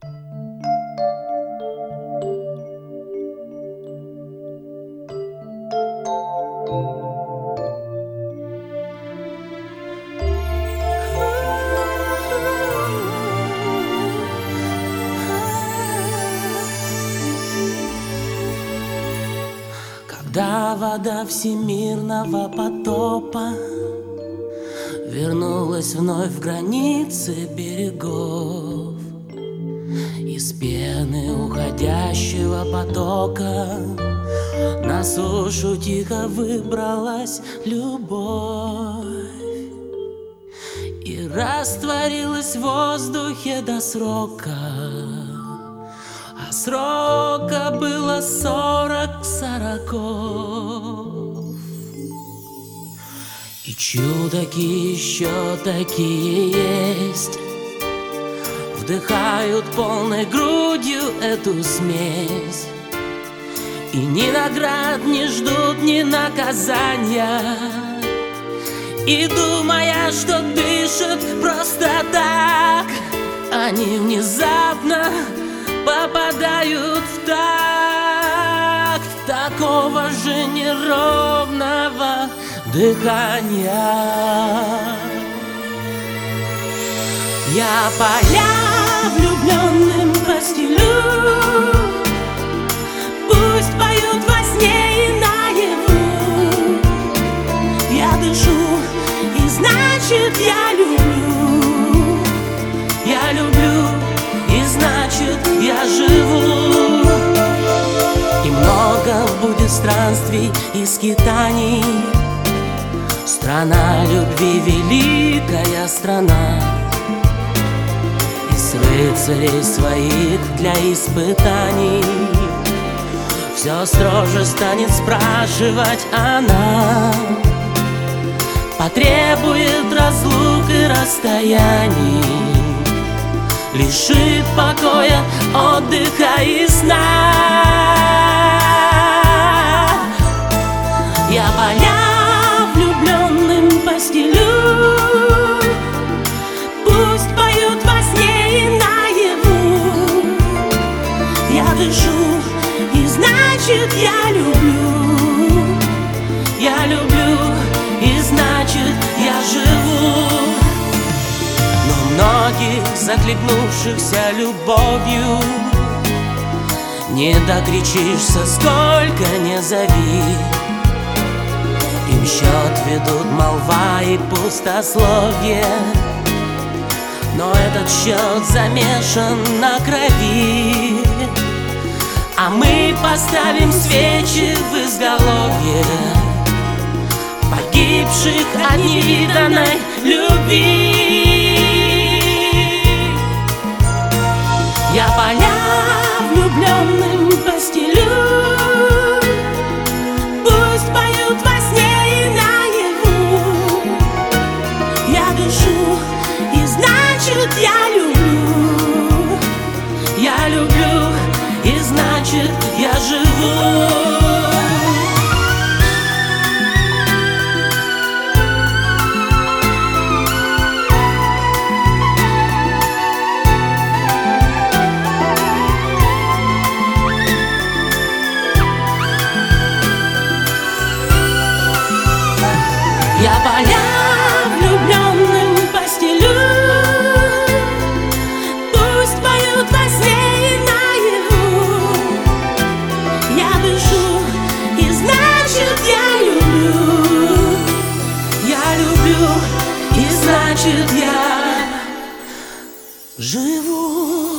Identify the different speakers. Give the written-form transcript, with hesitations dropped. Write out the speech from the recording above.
Speaker 1: Когда вода всемирного потопа вернулась вновь в границы берегов, из пены уходящего потока на сушу тихо выбралась любовь и растворилась в воздухе до срока. А срока было 40 сороков. И чудаки еще такие есть, вдыхают полной грудью эту смесь, и ни наград не ждут, ни наказания, и думая, что дышат просто так, они внезапно попадают в такт такого же неровного дыхания. Я поля влюбленным постелю, пусть поют во сне и наяву. Я дышу, и значит я люблю. Я люблю, и значит я живу. И много будет странствий и скитаний. Страна любви, великая страна. Из рыцарей своих для испытаний все строже станет спрашивать она. Потребует разлук и расстояний, лишит покоя, отдыха и сна. Я поля влюбленным постелю, пусть поют во сне и наяву. Я дышу, и значит я люблю. Я люблю, и значит я живу. Но многих, захлебнувшихся любовью, не докричишься, сколько не зови. Им счет ведут молва и пустословие, но этот счет замешан на крови. А мы поставим свечи в изголовье погибших от невиданной любви. Я поля влюбленным постелю, пусть поют во сне и наяву. Я дышу, и значит я люблю. Я люблю, и значит я живу. Я поля влюбленным постелю, пусть поют во сне и наяву. Я дышу, и значит я люблю. Я люблю, и значит я живу.